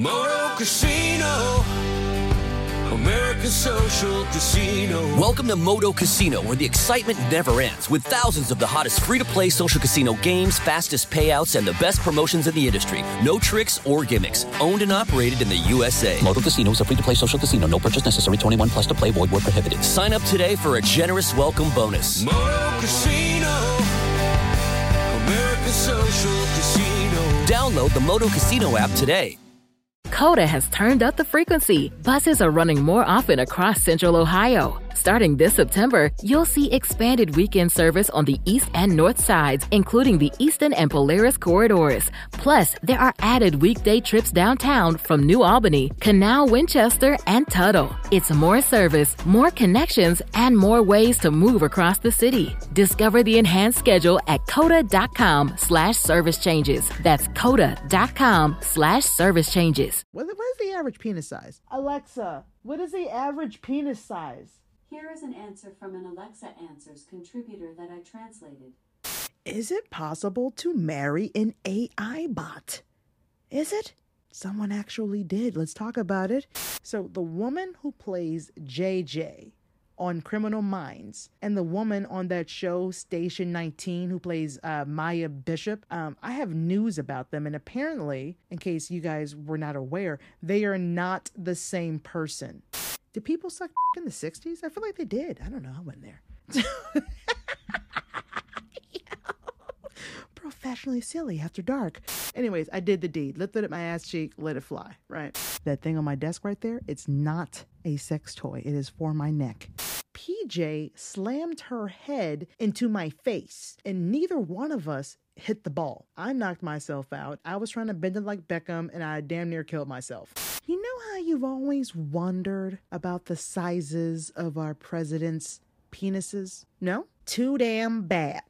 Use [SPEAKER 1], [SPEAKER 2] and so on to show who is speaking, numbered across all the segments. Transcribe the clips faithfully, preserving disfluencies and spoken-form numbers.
[SPEAKER 1] Moto Casino, American Social Casino.
[SPEAKER 2] Welcome to Moto Casino, where the excitement never ends, with thousands of the hottest free-to-play social casino games, fastest payouts, and the best promotions in the industry. No tricks or gimmicks. Owned and operated in the U S A.
[SPEAKER 3] Moto Casino is a free-to-play social casino. No purchase necessary. twenty-one plus to play. Void where prohibited.
[SPEAKER 2] Sign up today for a generous welcome bonus.
[SPEAKER 1] Moto Casino, American Social Casino.
[SPEAKER 2] Download the Moto Casino app today.
[SPEAKER 4] Coda has turned up the frequency. Buses are running more often across Central Ohio. Starting this September, you'll see expanded weekend service on the east and north sides, including the Eastern and Polaris corridors. Plus, there are added weekday trips downtown from New Albany, Canal, Winchester, and Tuttle. It's more service, more connections, and more ways to move across the city. Discover the enhanced schedule at coda.com slash service changes. That's coda.com slash service changes.
[SPEAKER 5] What, what is the average penis size? Alexa, what is the average penis size?
[SPEAKER 6] Here is an answer from an Alexa Answers contributor that I translated.
[SPEAKER 5] Is it possible to marry an A I bot? Is it? Someone actually did. Let's talk about it. So the woman who plays J J on Criminal Minds and the woman on that show Station nineteen who plays uh, Maya Bishop, um, I have news about them. And apparently, in case you guys were not aware, they are not the same person. Did people suck in the sixties? I feel like they did. I don't know. I wasn't there. Professionally silly after dark. Anyways, I did the deed. Lifted up my ass cheek, let it fly, right? That thing on my desk right there, it's not a sex toy. It is for my neck. P J slammed her head into my face, and neither one of us hit the ball. I knocked myself out. I was trying to bend it like Beckham, and I damn near killed myself. You know how you've always wondered about the sizes of our president's penises? No? Too damn bad.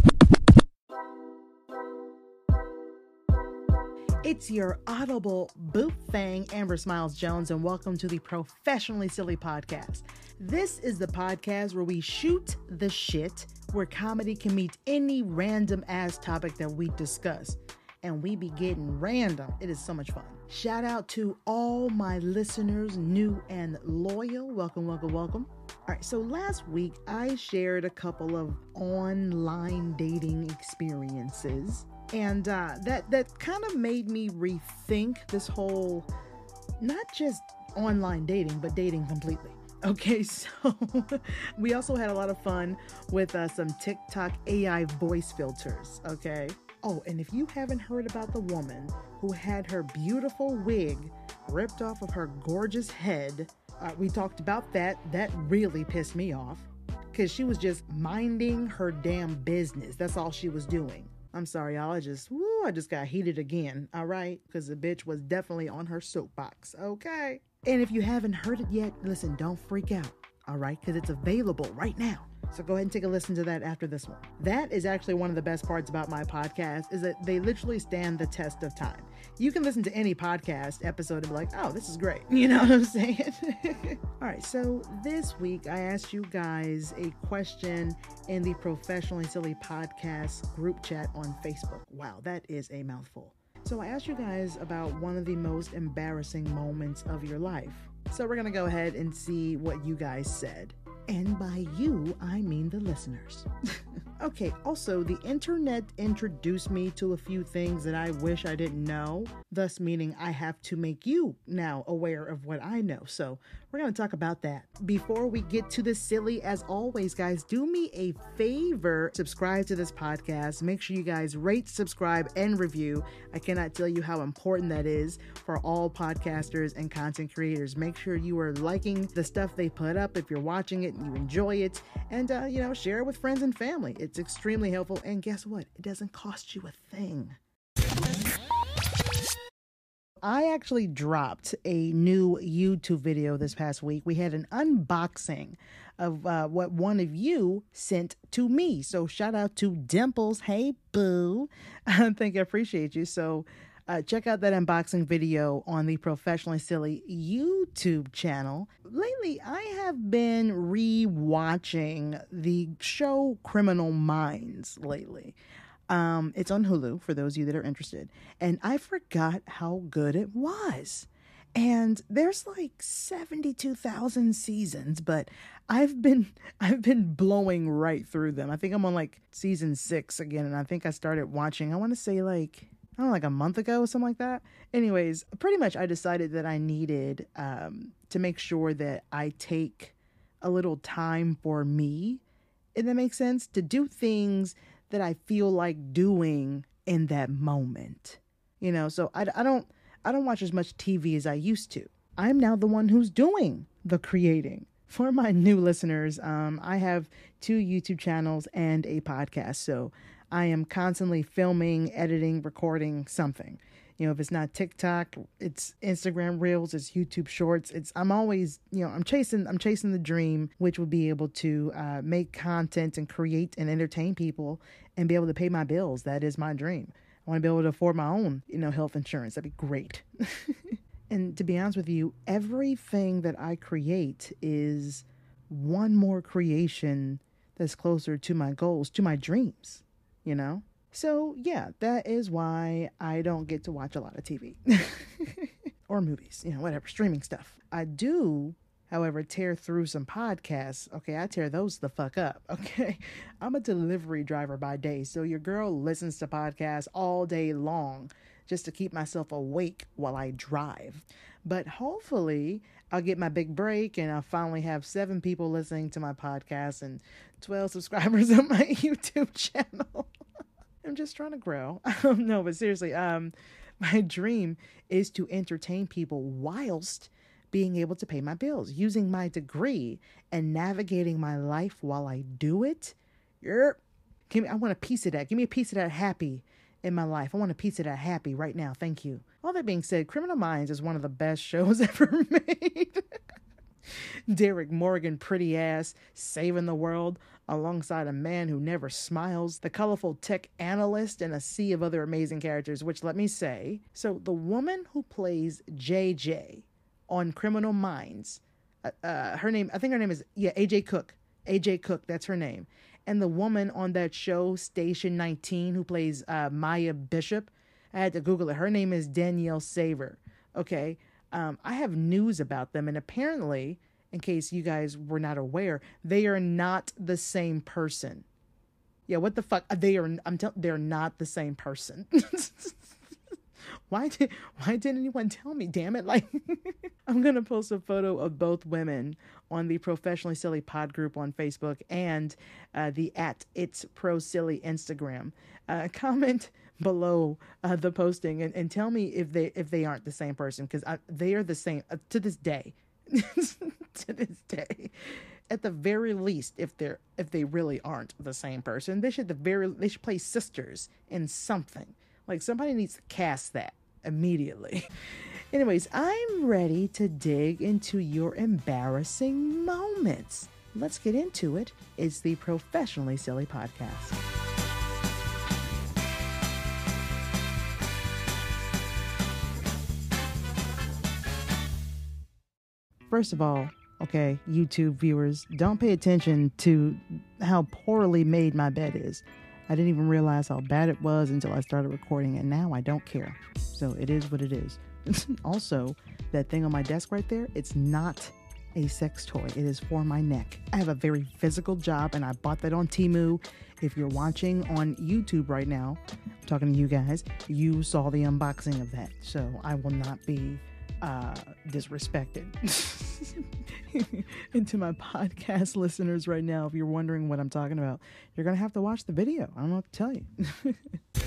[SPEAKER 5] It's your audible boot fang, Amber Smiles Jones, and welcome to the Professionally Silly Podcast. This is the podcast where we shoot the shit, where comedy can meet any random ass topic that we discuss. And we be getting random. It is so much fun. Shout out to all my listeners, new and loyal. Welcome, welcome, welcome. All right, so last week I shared a couple of online dating experiences. And uh, that, that kind of made me rethink this whole, not just online dating, but dating completely. Okay, so we also had a lot of fun with uh, some TikTok A I voice filters, okay? Oh, and if you haven't heard about the woman who had her beautiful wig ripped off of her gorgeous head, uh, we talked about that. That really pissed me off because she was just minding her damn business. That's all she was doing. I'm sorry, y'all. I just, woo, I just got heated again, all right? Because the bitch was definitely on her soapbox, okay? And if you haven't heard it yet, listen, don't freak out, all right? Because it's available right now. So go ahead and take a listen to that after this one. That is actually one of the best parts about my podcast, is that they literally stand the test of time. You can listen to any podcast episode and be like, oh, this is great. You know what I'm saying? All right, so this week I asked you guys a question in the Professionally Silly Podcast group chat on Facebook. Wow, that is a mouthful. So I asked you guys about one of the most embarrassing moments of your life. So we're going to go ahead and see what you guys said. And by you, I mean the listeners. Okay, also, the internet introduced me to a few things that I wish I didn't know, thus meaning I have to make you now aware of what I know. So we're going to talk about that. Before we get to the silly, as always, guys, do me a favor. Subscribe to this podcast. Make sure you guys rate, subscribe, and review. I cannot tell you how important that is for all podcasters and content creators. Make sure you are liking the stuff they put up if you're watching it and you enjoy it. And, uh, you know, share it with friends and family. It's extremely helpful. And guess what? It doesn't cost you a thing. I actually dropped a new YouTube video this past week. We had an unboxing of uh, what one of you sent to me. So shout out to Dimples. Hey, boo. I think I appreciate you. So uh, check out that unboxing video on the Professionally Silly YouTube channel. Lately, I have been re-watching the show Criminal Minds lately. Um, it's on Hulu for those of you that are interested. And I forgot how good it was. And there's like seventy-two thousand seasons, but I've been I've been blowing right through them. I think I'm on like season six again, and I think I started watching, I want to say like, I don't know, like a month ago or something like that. Anyways, pretty much I decided that I needed um, to make sure that I take a little time for me, if that makes sense, to do things that I feel like doing in that moment. You know, so I, I don't... I don't watch as much T V as I used to. I'm now the one who's doing the creating. For my new listeners, um, I have two YouTube channels and a podcast. So I am constantly filming, editing, recording something. You know, if it's not TikTok, it's Instagram Reels, it's YouTube Shorts. It's I'm always, you know, I'm chasing I'm chasing the dream, which would be able to uh, make content and create and entertain people and be able to pay my bills. That is my dream. I want to be able to afford my own, you know, health insurance. That'd be great. And to be honest with you, everything that I create is one more creation that's closer to my goals, to my dreams, you know? So yeah, that is why I don't get to watch a lot of T V or movies, you know, whatever, streaming stuff. I do, however, tear through some podcasts. Okay, I tear those the fuck up. Okay, I'm a delivery driver by day, so your girl listens to podcasts all day long just to keep myself awake while I drive. But hopefully I'll get my big break and I'll finally have seven people listening to my podcast and twelve subscribers on my YouTube channel. I'm just trying to grow. No, but seriously, um, my dream is to entertain people whilst being able to pay my bills, using my degree and navigating my life while I do it. Yep. Give me, I want a piece of that. Give me a piece of that happy in my life. I want a piece of that happy right now. Thank you. All that being said, Criminal Minds is one of the best shows ever made. Derek Morgan, pretty ass, saving the world alongside a man who never smiles, the colorful tech analyst, and a sea of other amazing characters, which let me say, so the woman who plays J J on Criminal Minds, uh, uh, her name, I think her name is, yeah, A J Cook. A J Cook, that's her name. And the woman on that show, Station nineteen, who plays uh, Maya Bishop, I had to Google it. Her name is Danielle Saver. Okay. Um, I have news about them, and apparently, in case you guys were not aware, they are not the same person. Yeah, what the fuck? They are. I'm telling. They're not the same person. Why did Why didn't anyone tell me? Damn it! Like, I'm gonna post a photo of both women on the Professionally Silly Pod group on Facebook and uh, the at It's Pro Silly Instagram. Uh, comment below uh, the posting and, and tell me if they if they aren't the same person, because they are the same uh, to this day. To this day, at the very least, if they're if they really aren't the same person, they should the very they should play sisters in something. Like, somebody needs to cast that immediately. Anyways, I'm ready to dig into your embarrassing moments. Let's get into it. It's the Professionally Silly Podcast. First of all, okay, YouTube viewers, don't pay attention to how poorly made my bed is. I didn't even realize how bad it was until I started recording, and now I don't care. So it is what it is. Also, that thing on my desk right there, it's not a sex toy. It is for my neck. I have a very physical job, and I bought that on Temu. If you're watching on YouTube right now, I'm talking to you guys, you saw the unboxing of that. So I will not be uh, disrespected. And to my podcast listeners right now, if you're wondering what I'm talking about, you're going to have to watch the video. I don't know what to tell you.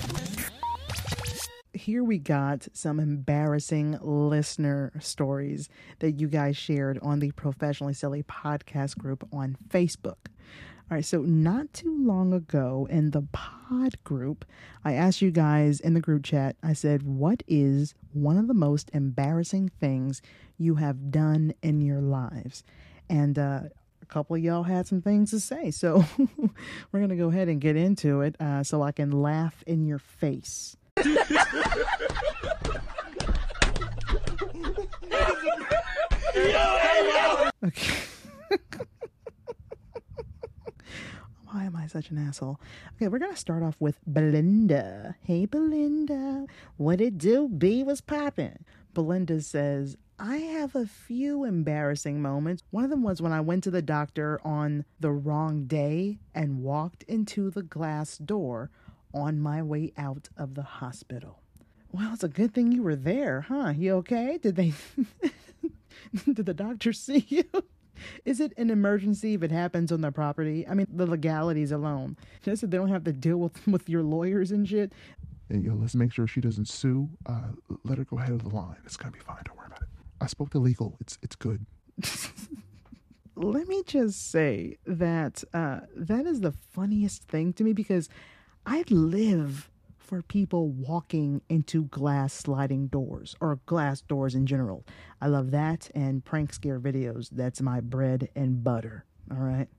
[SPEAKER 5] Here we got some embarrassing listener stories that you guys shared on the Professionally Silly Podcast group on Facebook. All right, so not too long ago in the pod group, I asked you guys in the group chat, I said, what is one of the most embarrassing things you have done in your lives? And uh, a couple of y'all had some things to say. So we're going to go ahead and get into it uh, so I can laugh in your face. Okay. Why am I such such an asshole. Okay, we're going to start off with Belinda. Hey, Belinda. What it do? B was popping. Belinda says, I have a few embarrassing moments. One of them was when I went to the doctor on the wrong day and walked into the glass door on my way out of the hospital. Well, it's a good thing you were there, huh? You okay? Did they... Did the doctor see you? Is it an emergency if it happens on their property? I mean, the legalities alone. Just so they don't have to deal with, with your lawyers and shit.
[SPEAKER 7] And, you know, let's make sure she doesn't sue. Uh, let her go ahead of the line. It's going to be fine. Don't worry about it. I spoke to legal. It's it's good.
[SPEAKER 5] Let me just say that uh, that is the funniest thing to me because I live for people walking into glass sliding doors or glass doors in general. I love that and prank scare videos. That's my bread and butter. All right.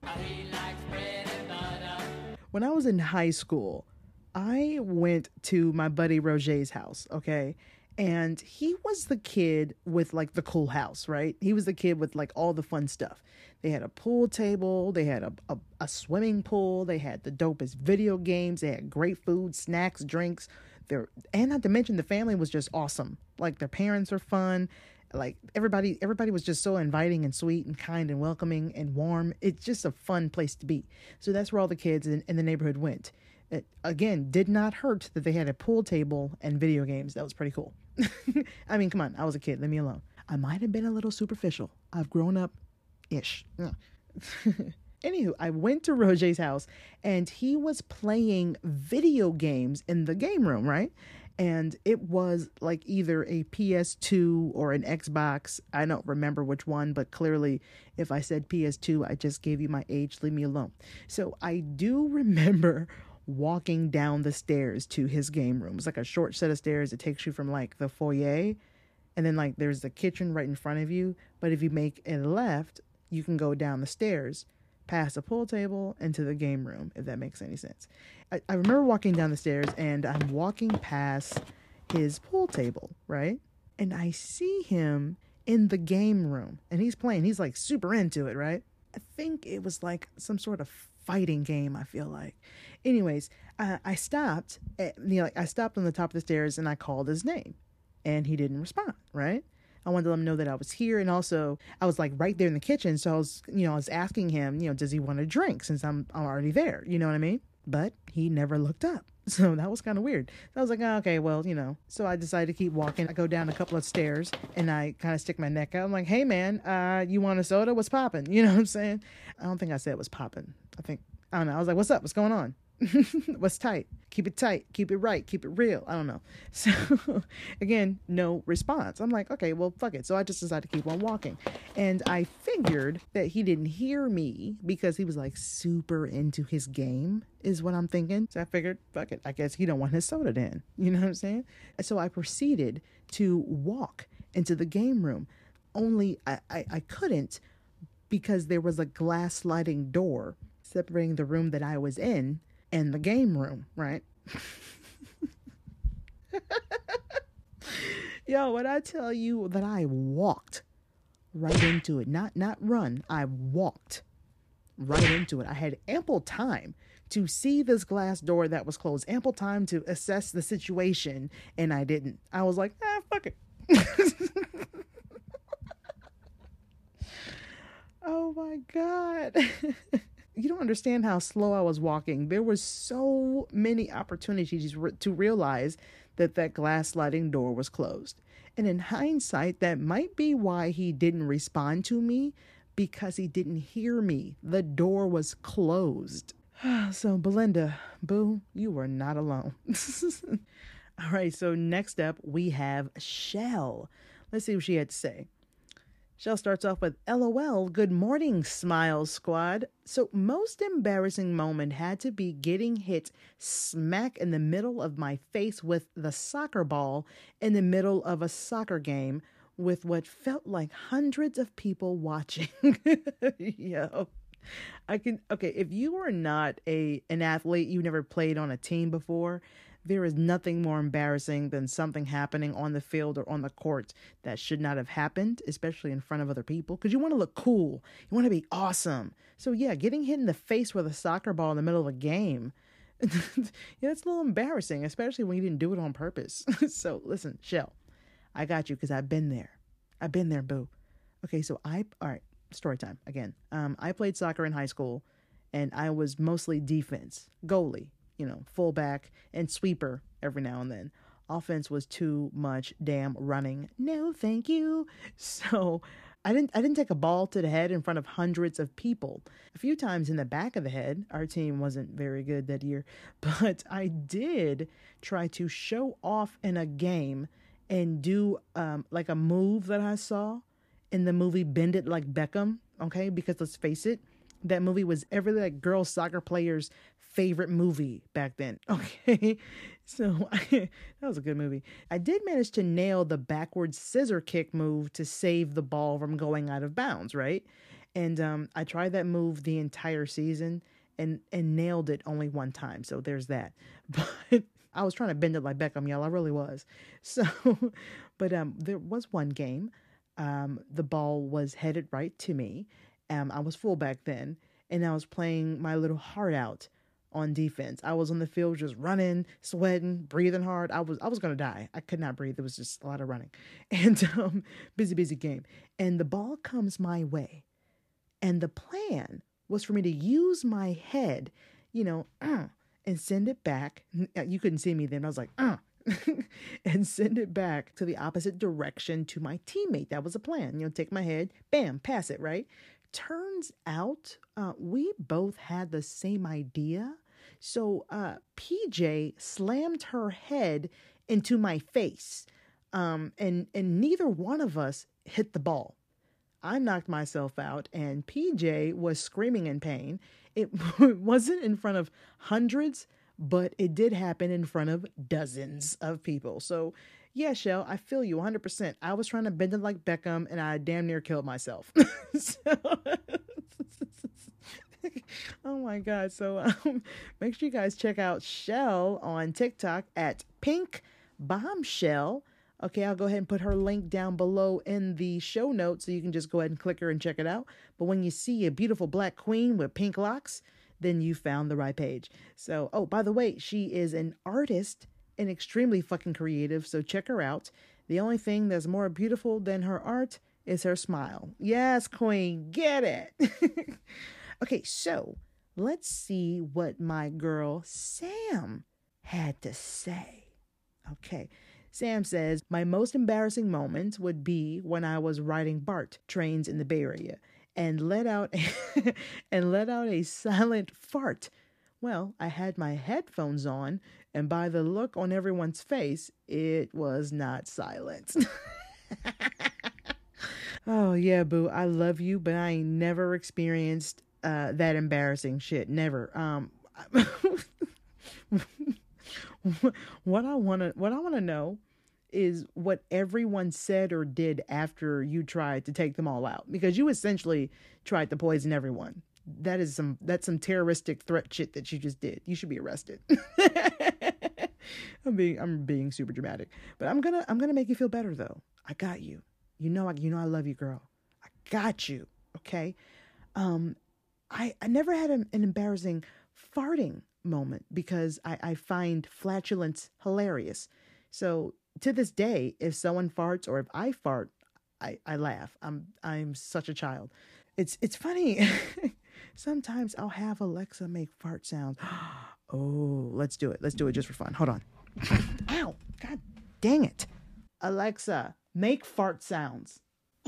[SPEAKER 5] When I was in high school, I went to my buddy Roger's house. Okay. And he was the kid with like the cool house, right? He was the kid with like all the fun stuff. They had a pool table. They had a, a, a swimming pool. They had the dopest video games. They had great food, snacks, drinks. They're, and not to mention the family was just awesome. Like their parents are fun. Like everybody, everybody was just so inviting and sweet and kind and welcoming and warm. It's just a fun place to be. So that's where all the kids in, in the neighborhood went. It, again, did not hurt that they had a pool table and video games. That was pretty cool. I mean, come on. I was a kid. Leave me alone. I might have been a little superficial. I've grown up-ish. Anywho, I went to Roger's house and he was playing video games in the game room, right? And it was like either a P S two or an Xbox. I don't remember which one, but clearly if I said P S two, I just gave you my age. Leave me alone. So I do remember walking down the stairs to his game room. It's like a short set of stairs. It takes you from like the foyer and then like there's the kitchen right in front of you. But if you make a left, you can go down the stairs, past the pool table into the game room, if that makes any sense. I, I remember walking down the stairs and I'm walking past his pool table, right? And I see him in the game room and he's playing. He's like super into it, right? I think it was like some sort of fighting game, I feel like. Anyways, uh, I stopped, at, you know, like I stopped on the top of the stairs and I called his name and he didn't respond, right? I wanted to let him know that I was here. And also I was like right there in the kitchen. So I was, you know, I was asking him, you know, does he want a drink since I'm, I'm already there? You know what I mean? But he never looked up. So that was kind of weird. So I was like, oh, okay, well, you know, so I decided to keep walking. I go down a couple of stairs and I kind of stick my neck out. I'm like, hey man, uh, you want a soda? What's popping? You know what I'm saying? I don't think I said what's popping. I think, I don't know. I was like, what's up? What's going on? What's tight? Keep it tight. Keep it right. Keep it real. I don't know. So again, no response. I'm like, okay, well, fuck it. So I just decided to keep on walking. And I figured that he didn't hear me because he was like super into his game is what I'm thinking. So I figured, fuck it. I guess he don't want his soda then. You know what I'm saying? So I proceeded to walk into the game room. Only I, I, I couldn't because there was a glass sliding door separating the room that I was in and the game room, right? Yo, when I tell you that I walked right into it, not not run, I walked right into it. I had ample time to see this glass door that was closed, ample time to assess the situation, and I didn't. I was like, ah, fuck it. Oh my God. You don't understand how slow I was walking. There were so many opportunities to realize that that glass sliding door was closed. And in hindsight, that might be why he didn't respond to me, because he didn't hear me. The door was closed. So Belinda, boo, you were not alone. All right, so next up we have Shell. Let's see what she had to say. Shell starts off with, LOL, good morning, Smile Squad. So most embarrassing moment had to be getting hit smack in the middle of my face with the soccer ball in the middle of a soccer game with what felt like hundreds of people watching. Yo, I can, okay, if you are not a an athlete, you never played on a team before, There is nothing more embarrassing than something happening on the field or on the court that should not have happened, especially in front of other people, because you want to look cool. You want to be awesome. So yeah, getting hit in the face with a soccer ball in the middle of a game, yeah, it's a little embarrassing, especially when you didn't do it on purpose. So listen, Shell, I got you because I've been there. I've been there, boo. Okay, so I, all right, story time again. Um, I played soccer in high school, and I was mostly defense, goalie, you know, fullback, and sweeper every now and then. Offense was too much damn running. No, thank you. So I didn't I didn't take a ball to the head in front of hundreds of people. A few times in the back of the head. Our team wasn't very good that year. But I did try to show off in a game and do um, like a move that I saw in the movie Bend It Like Beckham. Okay, because let's face it, that movie was every like girl soccer player's favorite movie back then. Okay, so that was a good movie. I did manage to nail the backwards scissor kick move to save the ball from going out of bounds, right? And um, I tried that move the entire season and and nailed it only one time. So there's that. But I was trying to bend it like Beckham, y'all. I really was. So, but um, there was one game. Um, the ball was headed right to me. Um, I was fullback then, and I was playing my little heart out on defense. I was on the field just running, sweating, breathing hard. I was I was gonna die. I could not breathe. It was just a lot of running, and um, busy, busy game. And the ball comes my way, and the plan was for me to use my head, you know, uh, and send it back. You couldn't see me then. I was like, uh, and send it back to the opposite direction to my teammate. That was a plan. You know, take my head, bam, pass it, right? Turns out uh, we both had the same idea. So uh, P J slammed her head into my face, um, and, and neither one of us hit the ball. I knocked myself out, and P J was screaming in pain. It wasn't in front of hundreds, but it did happen in front of dozens of people. So yeah, Shell, I feel you one hundred percent. I was trying to bend it like Beckham, and I damn near killed myself. So, oh my God. So um, make sure you guys check out Shell on TikTok at Pink Bombshell. Okay, I'll go ahead and put her link down below in the show notes so you can just go ahead and click her and check it out. But when you see a beautiful black queen with pink locks, then you found the right page. So, oh, by the way, she is an artist and extremely fucking creative, so check her out. The only thing that's more beautiful than her art is her smile. Yes, queen, get it. Okay, so let's see what my girl Sam had to say. Okay, Sam says, my most embarrassing moment would be when I was riding BART trains in the Bay Area and let out and let out a silent fart. Well, I had my headphones on, and by the look on everyone's face, it was not silent. Oh, yeah, boo. I love you, but I ain't never experienced uh, that embarrassing shit. Never. Um, what I want to what I want to know is what everyone said or did after you tried to take them all out, because you essentially tried to poison everyone. That is some that's some terroristic threat shit that you just did. You should be arrested. I'm being I'm being super dramatic, but I'm gonna I'm gonna make you feel better though. I got you. You know I you know I love you, girl. I got you. Okay. Um, I I never had an, an embarrassing farting moment because I I find flatulence hilarious. So to this day, if someone farts or if I fart, I I laugh. I'm I'm such a child. It's it's funny. Sometimes I'll have Alexa make fart sounds. Oh, let's do it. Let's do it just for fun. Hold on. Ow. God dang it. Alexa, make fart sounds.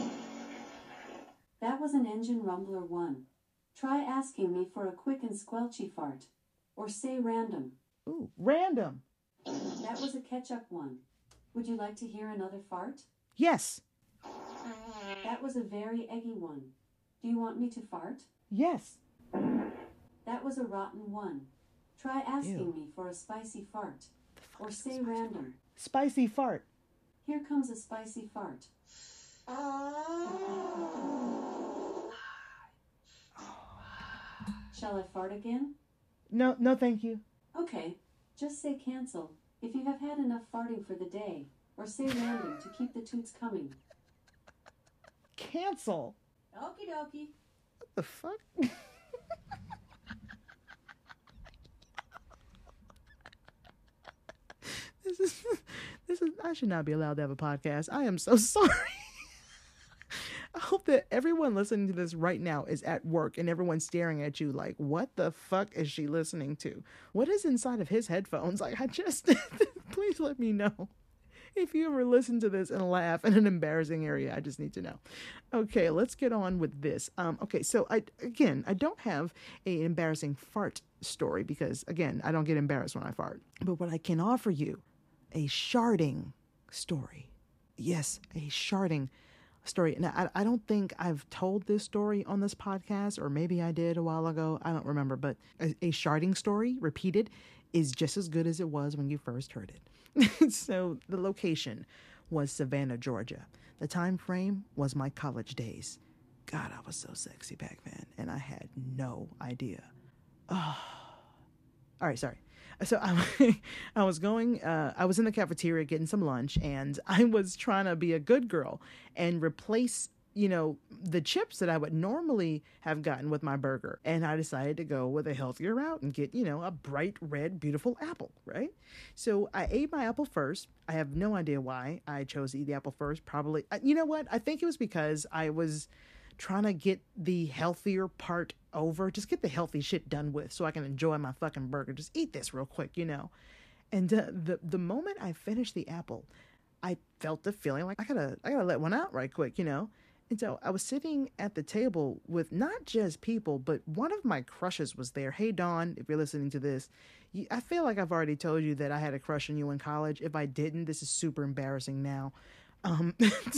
[SPEAKER 6] That was an engine rumbler one. Try asking me for a quick and squelchy fart. Or say random.
[SPEAKER 5] Ooh, random.
[SPEAKER 6] That was a ketchup one. Would you like to hear another fart?
[SPEAKER 5] Yes.
[SPEAKER 6] That was a very eggy one. Do you want me to fart?
[SPEAKER 5] Yes.
[SPEAKER 6] That was a rotten one. Try asking
[SPEAKER 5] Ew.
[SPEAKER 6] me for a spicy fart. Or say random.
[SPEAKER 5] Spicy fart.
[SPEAKER 6] Here comes a spicy fart. Shall I fart again?
[SPEAKER 5] No, no, thank you.
[SPEAKER 6] Okay, just say cancel. if you have had enough farting for the day, or say random to keep the toots coming.
[SPEAKER 5] Cancel.
[SPEAKER 6] Okie dokie.
[SPEAKER 5] What the fuck? This is, this is, I should not be allowed to have a podcast. I am so sorry. I hope that everyone listening to this right now is at work and everyone's staring at you like, what the fuck is she listening to? What is inside of his headphones? Like, I just, please let me know. If you ever listen to this and laugh in an embarrassing area, I just need to know. Okay, let's get on with this. Um, okay, so I again, I don't have an embarrassing fart story because, again, I don't get embarrassed when I fart. But what I can offer you, a sharding story. Yes, a sharding story. Now, I, I don't think I've told this story on this podcast, or maybe I did a while ago. I don't remember, but a, a sharding story repeated is just as good as it was when you first heard it. So the location was Savannah, Georgia. The time frame was my college days. God, I was so sexy back then, and I had no idea. Oh. All right, sorry. So I, I was going, uh, I was in the cafeteria getting some lunch, and I was trying to be a good girl and replace, you know, the chips that I would normally have gotten with my burger. And I decided to go with a healthier route and get, you know, a bright red, beautiful apple, right? So I ate my apple first. I have no idea why I chose to eat the apple first. Probably, you know what? I think it was because I was trying to get the healthier part over, just get the healthy shit done with so I can enjoy my fucking burger. Just eat this real quick, you know? And uh, the, the moment I finished the apple, I felt the feeling like I gotta, I gotta let one out right quick, you know? And so I was sitting at the table with not just people, but one of my crushes was there. Hey, Dawn, if you're listening to this, you, I feel like I've already told you that I had a crush on you in college. If I didn't, this is super embarrassing now. Um,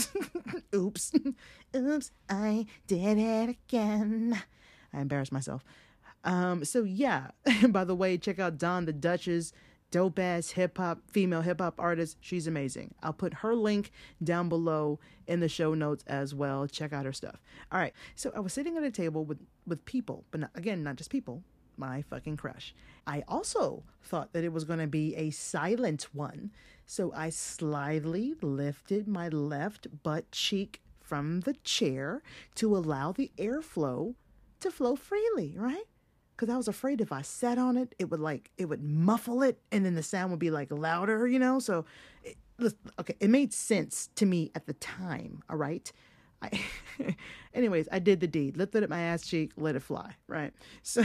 [SPEAKER 5] oops, oops, I did it again. I embarrassed myself. Um, so yeah, by the way, check out Dawn the Duchess, dope ass hip hop, female hip hop artist. She's amazing. I'll put her link down below in the show notes as well. Check out her stuff. All right. So I was sitting at a table with, with people, but not, again, not just people, my fucking crush. I also thought that it was going to be a silent one. So I slyly lifted my left butt cheek from the chair to allow the airflow to flow freely, right? Because I was afraid if I sat on it, it would like, it would muffle it and then the sound would be like louder, you know? So, it, okay, it made sense to me at the time, all right? I, anyways, I did the deed, lifted up my ass cheek, let it fly, right? So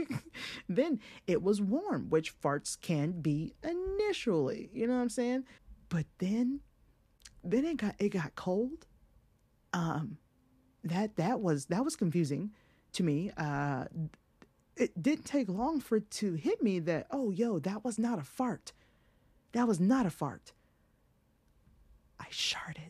[SPEAKER 5] then it was warm, which farts can be initially, you know what I'm saying? But then, then it got, it got cold. Um, that, that was, that was confusing to me. Uh, it didn't take long for it to hit me that, oh, yo, that was not a fart. That was not a fart. I sharted.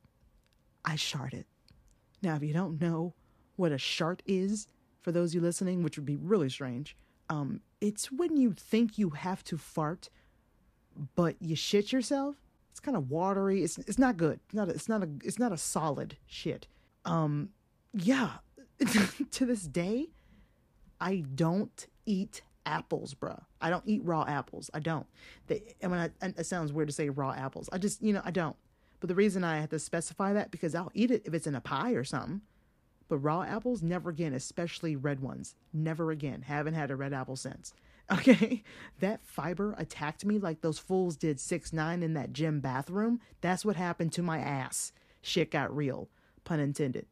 [SPEAKER 5] I sharted. Now, if you don't know what a shart is, for those of you listening, which would be really strange, um, it's when you think you have to fart, but you shit yourself. It's kind of watery. It's it's not good. It's not a, it's not a it's not a solid shit. Um, yeah. To this day, I don't eat apples, bruh. I don't eat raw apples. I don't. They, I mean, I, it sounds weird to say raw apples. I just, you know, I don't. But the reason I have to specify that, because I'll eat it if it's in a pie or something. But raw apples, never again, especially red ones. Never again. Haven't had a red apple since. Okay? That fiber attacked me like those fools did six nine in that gym bathroom. That's what happened to my ass. Shit got real. Pun intended.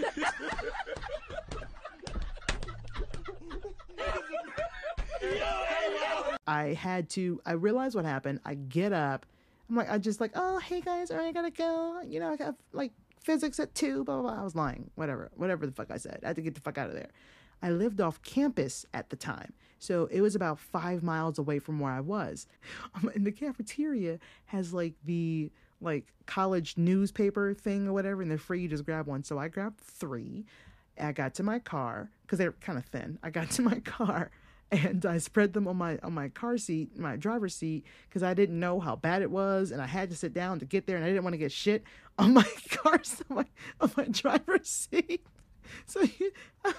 [SPEAKER 5] I had to, I realized what happened. I get up. I'm like, I just like, oh, hey guys, all right, I gotta go. You know, I got like physics at two, blah, blah, blah. I was lying, whatever, whatever the fuck I said. I had to get the fuck out of there. I lived off campus at the time. So it was about five miles away from where I was. Um, and the cafeteria has like the like college newspaper thing or whatever, and they're free. You just grab one. So I grabbed three. I got to my car because they're kind of thin. I got to my car. And I spread them on my on my car seat, my driver's seat, because I didn't know how bad it was, and I had to sit down to get there, and I didn't want to get shit on my car, so my, on my driver's seat. So you,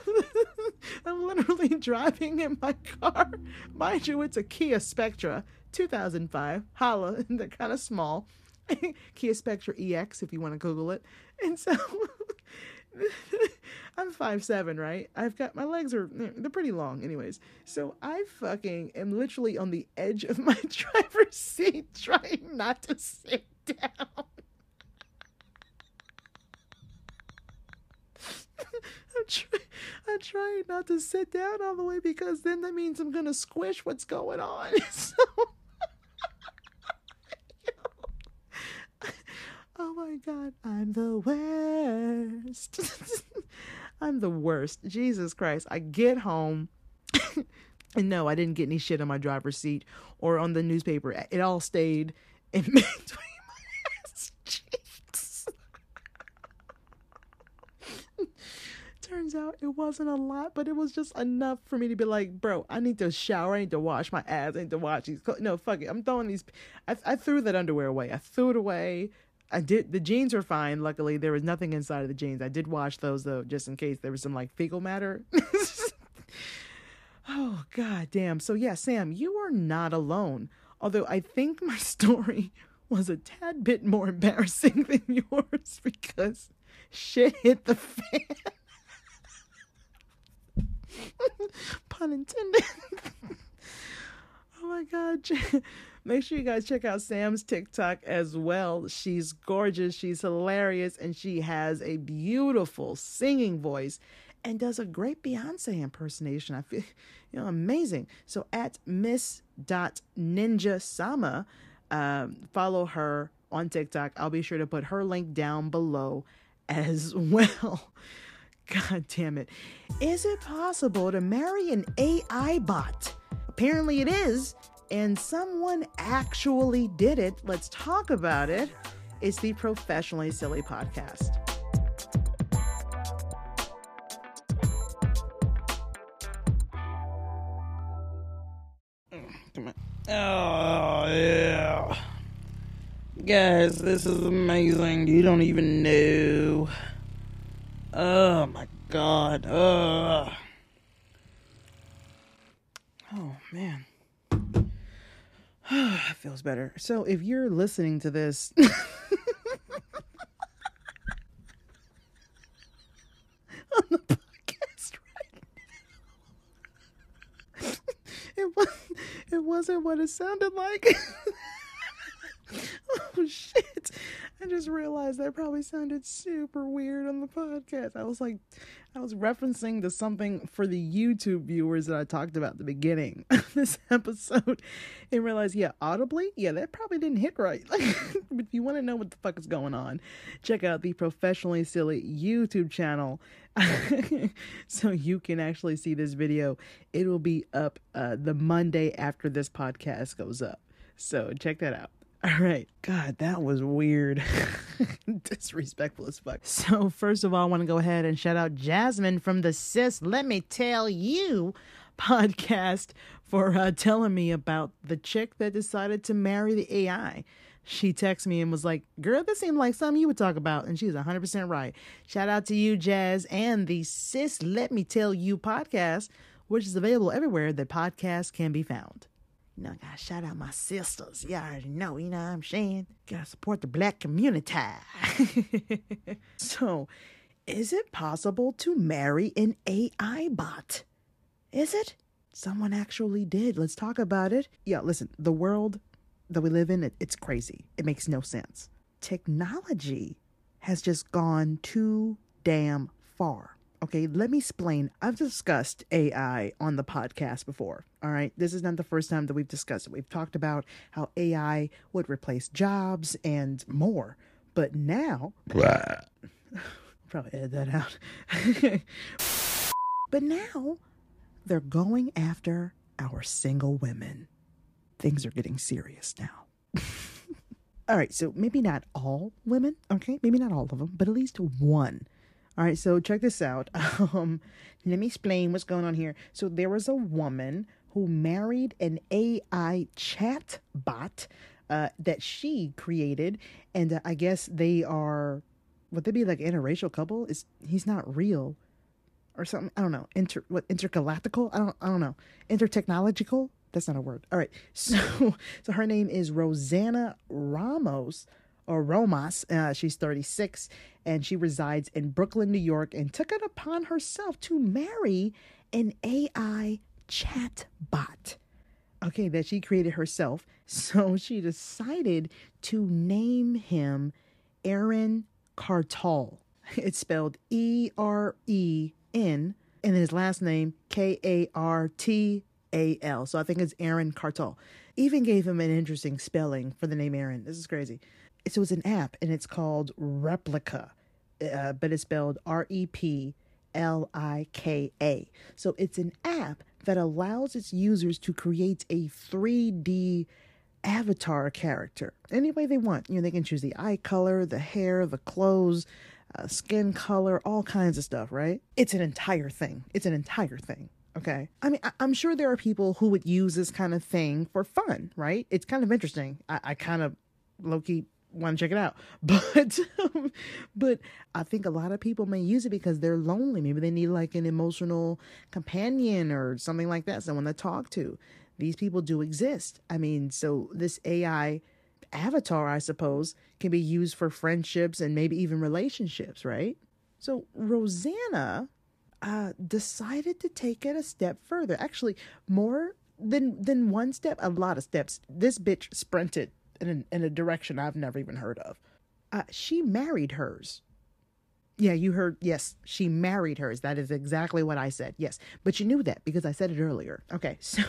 [SPEAKER 5] I'm literally driving in my car. Mind you, it's a Kia Spectra two thousand five. Holla. They're kind of small. Kia Spectra E X if you want to Google it. And so I'm five seven, right? I've got, my legs are, they're pretty long anyways. So I fucking am literally on the edge of my driver's seat trying not to sit down. I'm, try- I'm trying not to sit down all the way because then that means I'm going to squish what's going on. So, oh my God, I'm the worst. I'm the worst. Jesus Christ. I get home and no, I didn't get any shit on my driver's seat or on the newspaper. It all stayed in between my ass cheeks. Turns out it wasn't a lot, but it was just enough for me to be like, bro, I need to shower. I need to wash my ass. I need to wash these clothes. No, fuck it. I'm throwing these. I, I threw that underwear away. I threw it away. I did. The jeans were fine. Luckily, there was nothing inside of the jeans. I did wash those though, just in case there was some like fecal matter. Oh, God damn. So yeah, Sam, you are not alone. Although I think my story was a tad bit more embarrassing than yours because shit hit the fan. Pun intended. Oh my God. Make sure you guys check out Sam's TikTok as well. She's gorgeous. She's hilarious. And she has a beautiful singing voice and does a great Beyonce impersonation. I feel, you know, amazing. So at miss dot ninja sama, um, follow her on TikTok. I'll be sure to put her link down below as well. God damn it. Is it possible to marry an A I bot? Apparently it is, and someone actually did it. Let's talk about it. It's the Professionally Silly Podcast. Come on. Oh, yeah. Guys, this is amazing. You don't even know. Oh my God. Ugh. Oh man. It feels better. So if you're listening to this on the podcast right now, it wasn't, it wasn't what it sounded like. Oh shit. I just realized that probably sounded super weird on the podcast. I was like, I was referencing to something for the YouTube viewers that I talked about at the beginning of this episode and realized, yeah, audibly, yeah, that probably didn't hit right. Like, if you want to know what the fuck is going on, check out the Professionally Silly YouTube channel so you can actually see this video. It will be up uh, the Monday after this podcast goes up. So check that out. All right. God, that was weird. Disrespectful as fuck. So first of all, I want to go ahead and shout out Jasmine from the Sis Let Me Tell You podcast for uh, telling me about the chick that decided to marry the A I. She texted me and was like, girl, this seemed like something you would talk about. And she's one hundred percent right. Shout out to you, Jazz, and the Sis Let Me Tell You podcast, which is available everywhere that podcasts can be found. You know, I gotta shout out my sisters. You already know, you know what I'm saying? Gotta support the black community. So, is it possible to marry an A I bot? Is it? Someone actually did. Let's talk about it. Yeah, listen, the world that we live in, it, it's crazy. It makes no sense. Technology has just gone too damn far. Okay, let me explain. I've discussed A I on the podcast before, all right? This is not the first time that we've discussed it. We've talked about how A I would replace jobs and more. But now... probably edit that out. But now, they're going after our single women. Things are getting serious now. All right, so maybe not all women, okay? Maybe not all of them, but at least one. All right, so check this out. Um, let me explain what's going on here. So there was a woman who married an A I chat bot uh, that she created. And uh, I guess they are, would they be like an interracial couple? Is he's not real or something? I don't know. Inter, what, intergalactical? I don't, I don't know. Intertechnological? That's not a word. All right. So, so her name is Rosanna Ramos or Romas. Uh, she's thirty-six and she resides in Brooklyn, New York, and took it upon herself to marry an A I chatbot. Okay, that she created herself. So she decided to name him Aaron Cartal. It's spelled E R E N, and his last name K A R T A L. So I think it's Aaron Cartal. Even gave him an interesting spelling for the name Aaron. This is crazy. So it's an app, and it's called Replika, uh, but it's spelled R E P L I K A. So it's an app that allows its users to create a three D avatar character any way they want. You know, they can choose the eye color, the hair, the clothes, uh, skin color, all kinds of stuff, right? It's an entire thing. It's an entire thing. Okay. I mean, I- I'm sure there are people who would use this kind of thing for fun, right? It's kind of interesting. I, I kind of low-key want to check it out, but um, but I think a lot of people may use it because they're lonely. Maybe they need like an emotional companion or something like that, someone to talk to. These people do exist. I mean, so this A I avatar, I suppose, can be used for friendships and maybe even relationships, right? So Rosanna uh, decided to take it a step further. Actually, more than than one step, a lot of steps. This bitch sprinted in a, in a direction I've never even heard of. Uh, she married hers. Yeah, you heard. Yes, she married hers. That is exactly what I said. Yes, but you knew that because I said it earlier. Okay, so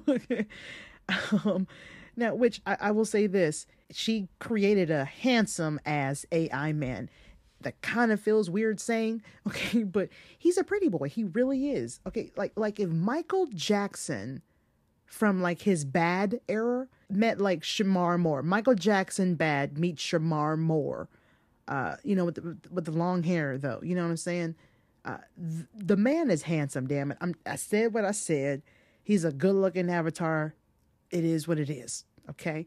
[SPEAKER 5] um, now, which I, I will say this: she created a handsome ass A I man. That kind of feels weird saying, okay, but he's a pretty boy. He really is. Okay, like like if Michael Jackson from like his Bad era met like Shamar Moore. Michael Jackson Bad meets Shamar Moore. Uh, you know, with the, with the long hair though. You know what I'm saying? Uh, th- the man is handsome. Damn it! I'm, I said what I said. He's a good-looking avatar. It is what it is. Okay.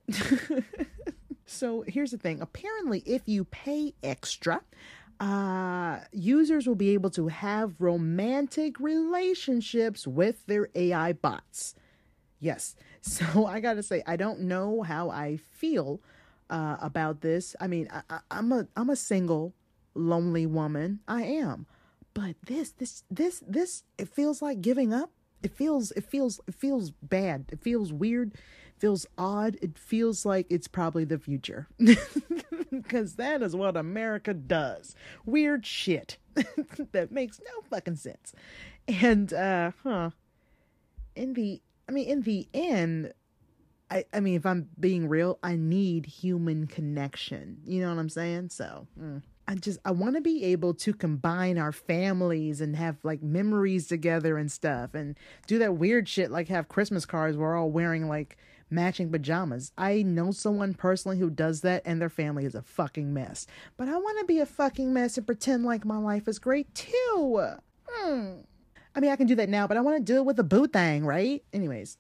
[SPEAKER 5] So here's the thing. Apparently, if you pay extra, uh, users will be able to have romantic relationships with their A I bots. Yes. So I gotta say, I don't know how I feel uh, about this. I mean, I, I, I'm a I'm a single, lonely woman. I am, but this this this this it feels like giving up. It feels it feels it feels bad. It feels weird. It feels odd. It feels like it's probably the future, because that is what America does. Weird shit that makes no fucking sense. And uh, huh. In the I mean, in the end, I, I mean, if I'm being real, I need human connection. You know what I'm saying? So mm, I just, I want to be able to combine our families and have like memories together and stuff and do that weird shit like have Christmas cards where we're all wearing like matching pajamas. I know someone personally who does that and their family is a fucking mess. But I want to be a fucking mess and pretend like my life is great too. Hmm. I mean, I can do that now, but I want to do it with a boo thing, right? Anyways.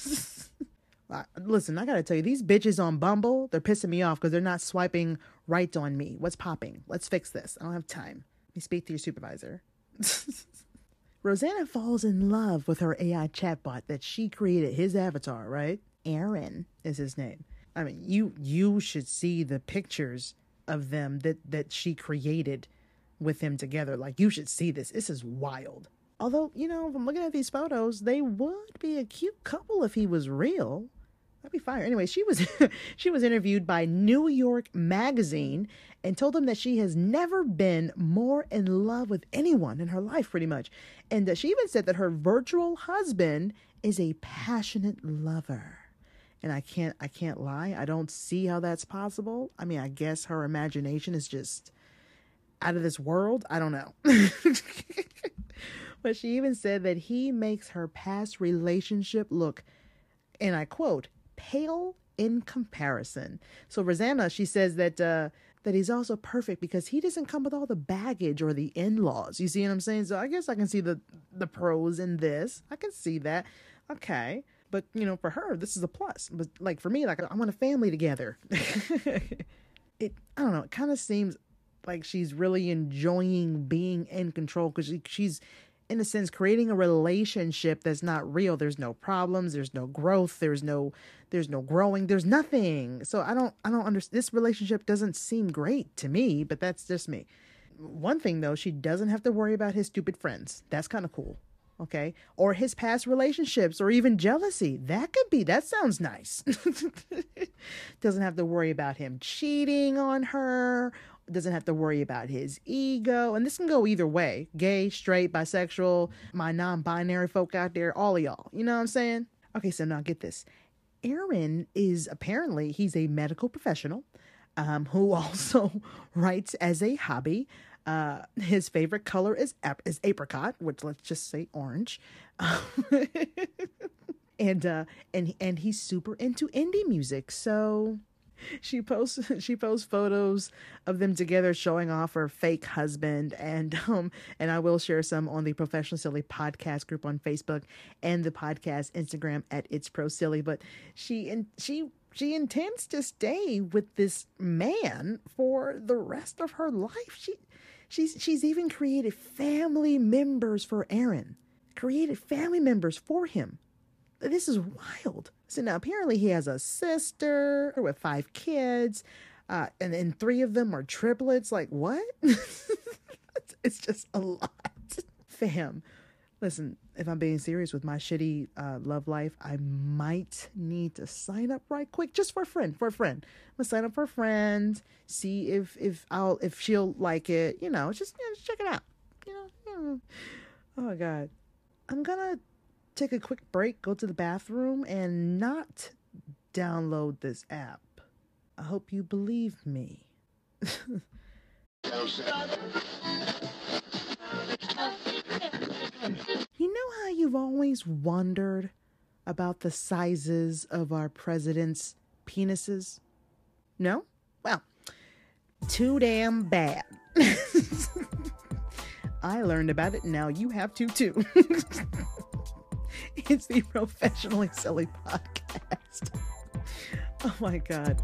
[SPEAKER 5] Listen, I gotta tell you, these bitches on Bumble, they're pissing me off because they're not swiping right on me. What's popping? Let's fix this. I don't have time. Let me speak to your supervisor. Rosanna falls in love with her A I chatbot that she created, his avatar, right? Aaron is his name. I mean, you you should see the pictures of them that, that she created with him together. Like, you should see this. This is wild. Although, you know, if I'm looking at these photos, they would be a cute couple if he was real. That'd be fire. Anyway, she was she was interviewed by New York Magazine and told them that she has never been more in love with anyone in her life, pretty much. And uh, she even said that her virtual husband is a passionate lover. And I can't I can't lie. I don't see how that's possible. I mean, I guess her imagination is just out of this world. I don't know. But she even said that he makes her past relationship look, and I quote, pale in comparison. So Rosanna, she says that uh, that he's also perfect because he doesn't come with all the baggage or the in-laws. You see what I'm saying? So I guess I can see the, the pros in this. I can see that. Okay. But, you know, for her, this is a plus. But, like, for me, like, I want a family together. it, I don't know. It kind of seems like she's really enjoying being in control because she, she's in a sense, creating a relationship that's not real. There's no problems. There's no growth. There's no, there's no growing. There's nothing. So I don't, I don't understand. This relationship doesn't seem great to me, but that's just me. One thing though, she doesn't have to worry about his stupid friends. That's kind of cool. Okay. Or his past relationships or even jealousy. That could be, that sounds nice. Doesn't have to worry about him cheating on her. Doesn't have to worry about his ego. And this can go either way. Gay, straight, bisexual, my non-binary folk out there, all of y'all. You know what I'm saying? Okay, so now get this. Aaron is apparently, he's a medical professional um, who also writes as a hobby. Uh, his favorite color is ap- is apricot, which let's just say orange. and uh, and and he's super into indie music. So she posts she posts photos of them together showing off her fake husband, and um and I will share some on the Professionally Silly podcast group on Facebook and the podcast Instagram at It's Pro Silly. But she and she she intends to stay with this man for the rest of her life. She she's she's even created family members for Aaron. Created family members for him. This is wild. So now apparently he has a sister with five kids, uh, and then three of them are triplets. Like, what? It's just a lot. Fam, listen, if I'm being serious with my shitty uh, love life, I might need to sign up right quick just for a friend, for a friend. I'm gonna sign up for a friend, see if if I'll if she'll like it. You know, just, you know, just check it out. You know, you know. Oh my God, I'm gonna take a quick break, go to the bathroom, and not download this app. I hope you believe me. You know how you've always wondered about the sizes of our president's penises? No? Well, too damn bad. I learned about it, now you have to too. It's the Professionally Silly podcast. Oh my God.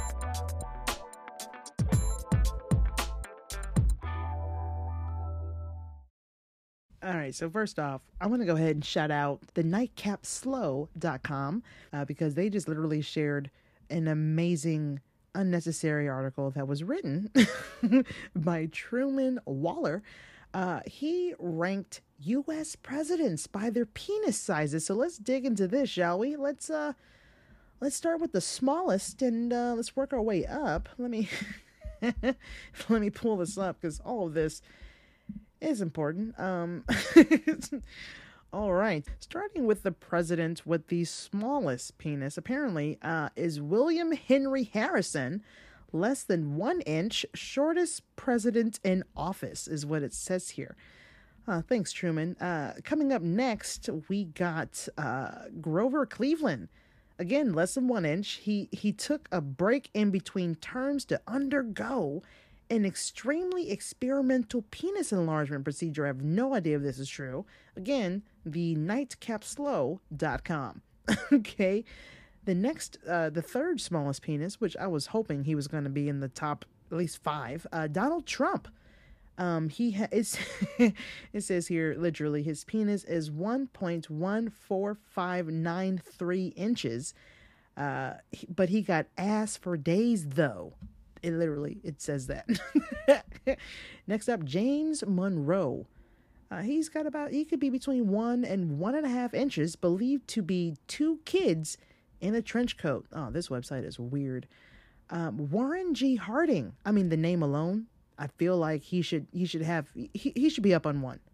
[SPEAKER 5] All right, so first off, I want to go ahead and shout out the nightcap slow dot com uh, because they just literally shared an amazing, unnecessary article that was written by Truman Waller. Uh, he ranked U S presidents by their penis sizes. So let's dig into this, shall we? Let's uh, let's start with the smallest and uh, let's work our way up. Let me let me pull this up because all of this is important. Um, all right, starting with the president with the smallest penis, apparently, uh, is William Henry Harrison. Less than one inch, shortest president in office is what it says here. Uh, thanks, Truman. Uh, coming up next, we got uh, Grover Cleveland. Again, less than one inch. He he took a break in between terms to undergo an extremely experimental penis enlargement procedure. I have no idea if this is true. Again, the nightcap slow dot com. Okay. The next, uh, the third smallest penis, which I was hoping he was going to be in the top at least five, uh, Donald Trump. Um, he ha- it's it says here literally his penis is one point one four five nine three inches, uh, he, but he got ass for days though. It literally it says that. Next up, James Monroe. Uh, he's got about he could be between one and one and a half inches, believed to be two kids in a trench coat. Oh, this website is weird. Um, Warren G. Harding. I mean, the name alone, I feel like he should he should have he, he should be up on one.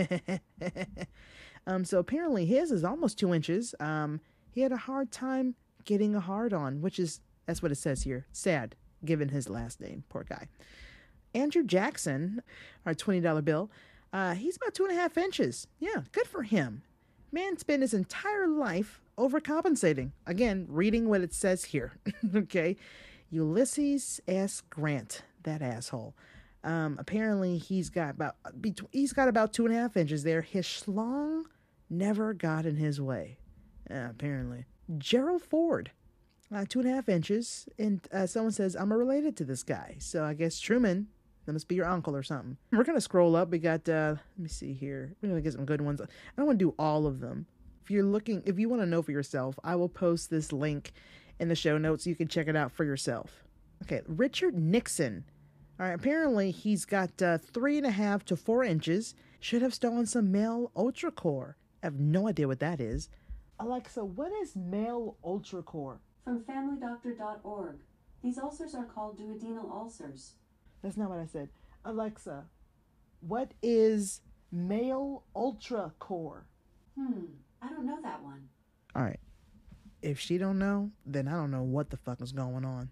[SPEAKER 5] um, so apparently his is almost two inches. Um, he had a hard time getting a hard on, which is that's what it says here. Sad, given his last name. Poor guy. Andrew Jackson, our twenty dollar bill. Uh, he's about two and a half inches. Yeah, good for him. Man spent his entire life overcompensating. Again, reading what it says here. Okay. Ulysses S. Grant, that asshole. Um, apparently he's got about, he's got about two and a half inches there. His schlong never got in his way. Uh, apparently. Gerald Ford, uh, two and a half inches. And uh, someone says, I'm related to this guy. So I guess Truman That must be your uncle or something. We're going to scroll up. We got, uh, let me see here. We're going to get some good ones. I don't want to do all of them. If you're looking, if you want to know for yourself, I will post this link in the show notes so you can check it out for yourself. Okay, Richard Nixon. All right, apparently he's got uh, three and a half to four inches. Should have stolen some male ultra core. I have no idea what that is. Alexa, what is male ultra core?
[SPEAKER 6] From family doctor dot org. These ulcers are called duodenal ulcers.
[SPEAKER 5] That's not what I said. Alexa, what is male ultra core?
[SPEAKER 6] Hmm, I don't know that one.
[SPEAKER 5] All right. If she don't know, then I don't know what the fuck is going on.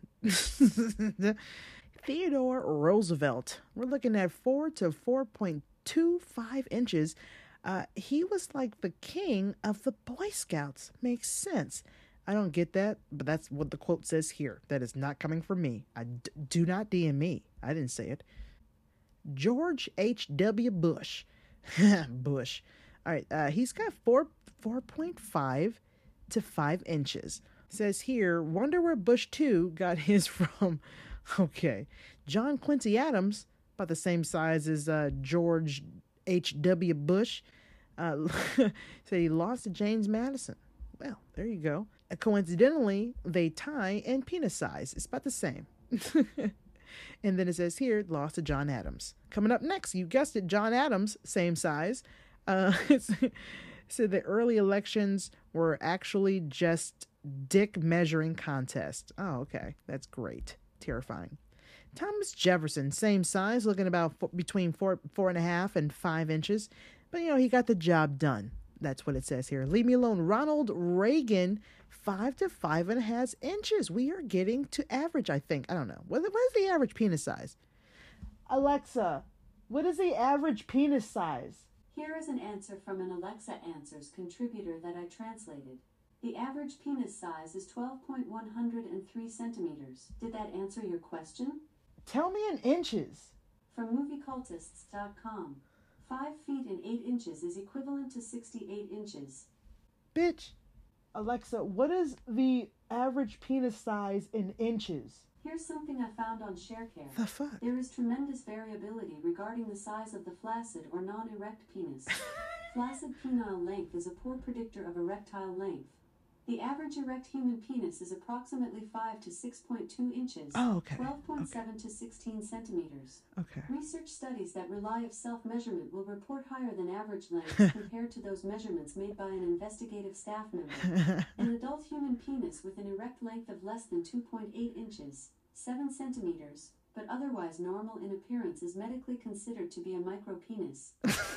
[SPEAKER 5] Theodore Roosevelt. We're looking at four to four point two five inches. Uh, he was like the king of the Boy Scouts. Makes sense. I don't get that, but that's what the quote says here. That is not coming from me. I d- do not D M me. I didn't say it. George H W. Bush. Bush. All right. Uh, he's got four, four point five to five inches. Says here, wonder where Bush two got his from. Okay. John Quincy Adams, about the same size as uh, George H W. Bush, uh, said he lost to James Madison. Well, there you go. Uh, coincidentally, they tie in penis size. It's about the same. And then it says here, lost to John Adams. Coming up next, you guessed it, John Adams, same size. Uh, so the early elections were actually just dick measuring contests. Oh, okay. That's great. Terrifying. Thomas Jefferson, same size, looking about four, between four, four and a half and five inches. But, you know, he got the job done. That's what it says here. Leave me alone. Ronald Reagan, five to five and a half inches. We are getting to average, I think. I don't know. What, what is the average penis size? Alexa, what is the average penis size?
[SPEAKER 6] Here is an answer from an Alexa Answers contributor that I translated. The average penis size is twelve point one oh three centimeters. Did that answer your question?
[SPEAKER 5] Tell me in inches.
[SPEAKER 6] From movie cultists dot com. Five feet and eight inches is equivalent to sixty-eight inches.
[SPEAKER 5] Bitch. Alexa, what is the average penis size in inches?
[SPEAKER 6] Here's something I found on ShareCare.
[SPEAKER 5] The fuck?
[SPEAKER 6] There is tremendous variability regarding the size of the flaccid or non-erect penis. Flaccid penile length is a poor predictor of erectile length. The average erect human penis is approximately five to six point two inches,
[SPEAKER 5] oh, okay.
[SPEAKER 6] twelve point seven
[SPEAKER 5] okay.
[SPEAKER 6] to sixteen centimeters.
[SPEAKER 5] Okay.
[SPEAKER 6] Research studies that rely on self-measurement will report higher than average lengths compared to those measurements made by an investigative staff member. An adult human penis with an erect length of less than two point eight inches, seven centimeters, but otherwise normal in appearance is medically considered to be a micropenis.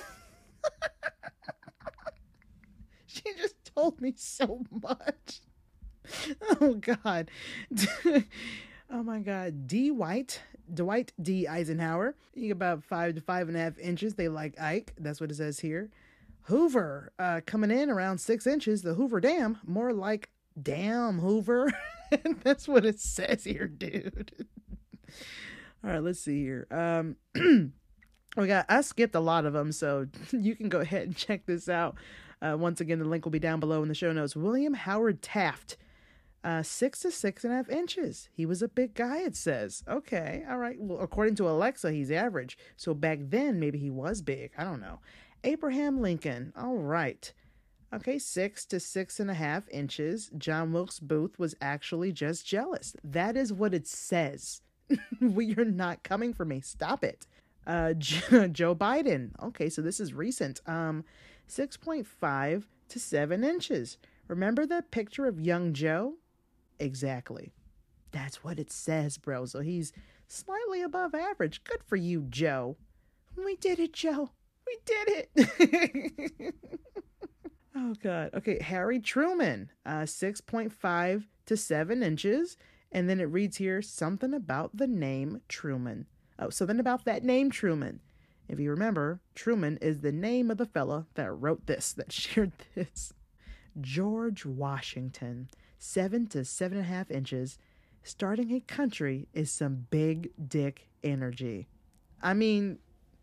[SPEAKER 5] She just told me so much. Oh, God. Oh, my God. D. White, Dwight D. Eisenhower. You get about five to five and a half inches. They like Ike. That's what it says here. Hoover, uh, coming in around six inches. The Hoover Dam, more like damn Hoover. That's what it says here, dude. All right, let's see here. Um, we got, I skipped a lot of them, so you can go ahead and check this out. Uh, once again, the link will be down below in the show notes. William Howard Taft, uh, six to six and a half inches. He was a big guy, it says. Okay, all right. Well, according to Alexa, he's average. So back then, maybe he was big. I don't know. Abraham Lincoln. All right. Okay, six to six and a half inches. John Wilkes Booth was actually just jealous. That is what it says. We are not coming for me. Stop it. Uh, Joe Biden. Okay, so this is recent. Um, six point five to seven inches. Remember that picture of young Joe? Exactly. That's what it says, bro. So he's slightly above average. Good for you, Joe. We did it, Joe. We did it. Oh, God. Okay, Harry Truman. Uh, six point five to seven inches. And then it reads here, something about the name Truman. Oh, something about that name Truman. If you remember, Truman is the name of the fella that wrote this, that shared this. George Washington, seven to seven and a half inches. Starting a country is some big dick energy. I mean,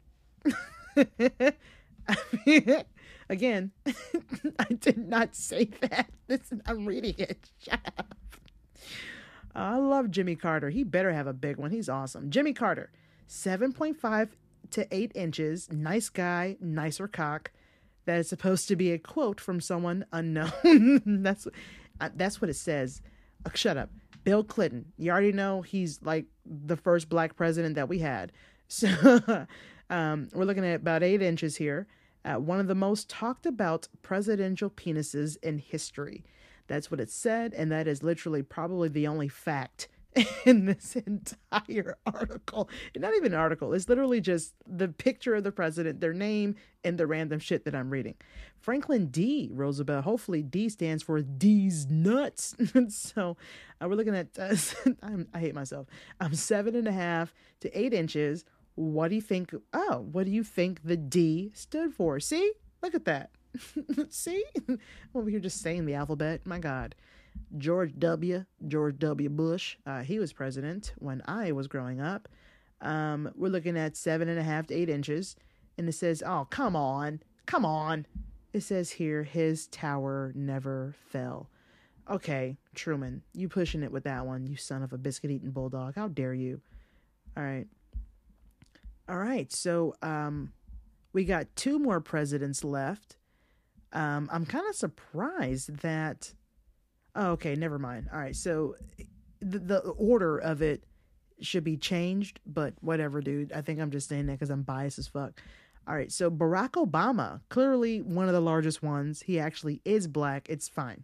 [SPEAKER 5] I mean again, I did not say that. Listen, I'm reading it. Shut up. I love Jimmy Carter. He better have a big one. He's awesome. Jimmy Carter. seven point five to eight inches. Nice guy, nicer cock. That is supposed to be a quote from someone unknown. that's uh, that's what it says. Uh, shut up. Bill Clinton. You already know he's like the first black president that we had. So um, we're looking at about eight inches here. Uh, one of the most talked about presidential penises in history. That's what it said, and that is literally probably the only fact in this entire article. Not even an article. It's literally just the picture of the president, their name, and the random shit that I'm reading. Franklin D. Roosevelt. Hopefully D stands for D's nuts. So uh, we're looking at, uh, I'm, I hate myself. I'm seven and a half to eight inches. What do you think? Oh, what do you think the D stood for? See? Look at that. See? I'm over here just saying the alphabet. My God. George W. George W. Bush. Uh, he was president when I was growing up. Um, we're looking at seven and a half to eight inches. And it says, oh, come on. Come on. It says here, his tower never fell. Okay, Truman, you pushing it with that one, you son of a biscuit-eating bulldog. How dare you? All right. All right, so um, we got two more presidents left. Um, I'm kind of surprised that... Oh, okay, never mind. All right, so the, the order of it should be changed, but whatever, dude. I think I'm just saying that because I'm biased as fuck. All right, so Barack Obama, clearly one of the largest ones. He actually is black. It's fine.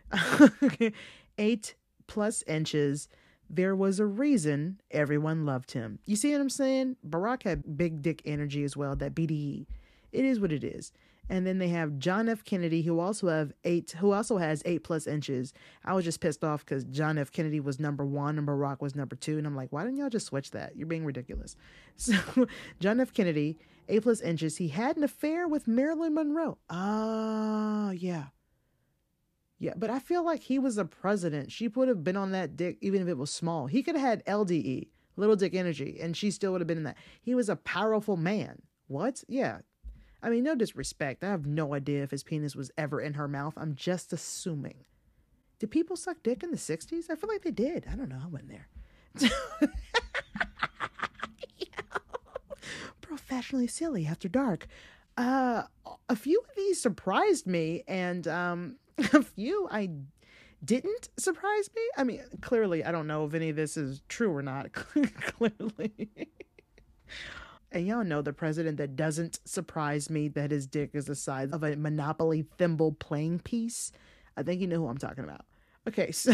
[SPEAKER 5] Eight plus inches. There was a reason everyone loved him. You see what I'm saying? Barack had big dick energy as well, that B D E. It is what it is. And then they have John F. Kennedy, who also have eight, who also has eight plus inches. I was just pissed off because John F. Kennedy was number one and Barack was number two. And I'm like, why didn't y'all just switch that? You're being ridiculous. So John F. Kennedy, eight plus inches. He had an affair with Marilyn Monroe. Ah, uh, yeah. Yeah, but I feel like he was a president. She would have been on that dick even if it was small. He could have had L D E, little dick energy, and she still would have been in that. He was a powerful man. What? Yeah. I mean, no disrespect. I have no idea if his penis was ever in her mouth. I'm just assuming. Did people suck dick in the sixties? I feel like they did. I don't know. I went there. Professionally silly after dark. Uh, a few of these surprised me, and um, a few I didn't surprise me. I mean, clearly, I don't know if any of this is true or not. Clearly. And y'all know the president that doesn't surprise me that his dick is the size of a Monopoly thimble playing piece. I think you know who I'm talking about. Okay, so...